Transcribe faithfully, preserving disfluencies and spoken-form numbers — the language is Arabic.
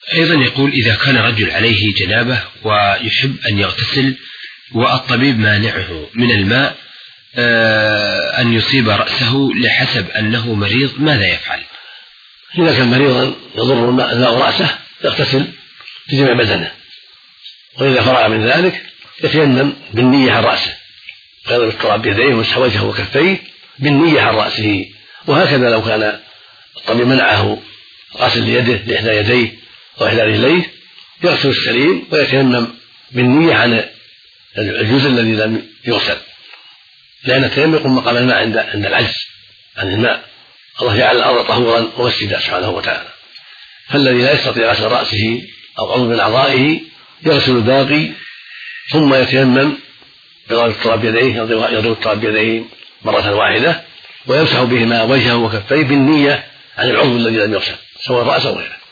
أيضا يقول إذا كان رجل عليه جنابة ويحب أن يغتسل والطبيب مانعه من الماء أن يصيب رأسه لحسب أنه مريض، ماذا يفعل؟ إذا كان مريضا يضر الماء رأسه يغتسل في جميع بدنه، وإذا فرغ من ذلك يتيمم بالنية عن رأسه، ويضرب التراب بيديه ويمسح وجهه وكفيه بالنية عن رأسه. وهكذا لو كان الطبيب منعه غسل يده لإحدى يديه أو إحدى رجليه يغسل السليم ويتيمم بالنية عن الجزء الذي لم يغسل، لأن التيمم يقوم مقام الماء عند عند العجز عن الماء. الله جعل الأرض طهورا ومسجدا سبحانه وتعالى، فالذي لا يستطيع غسل رأسه أو عضو من أعضائه يغسل الباقي ثم يتيمم بضرب التراب بيديه، يضرب التراب بيديه مرة واحدة ويمسح بهما وجهه وكفيه بالنية عن العضو الذي لم يغسل سواء الرأس أو غيره.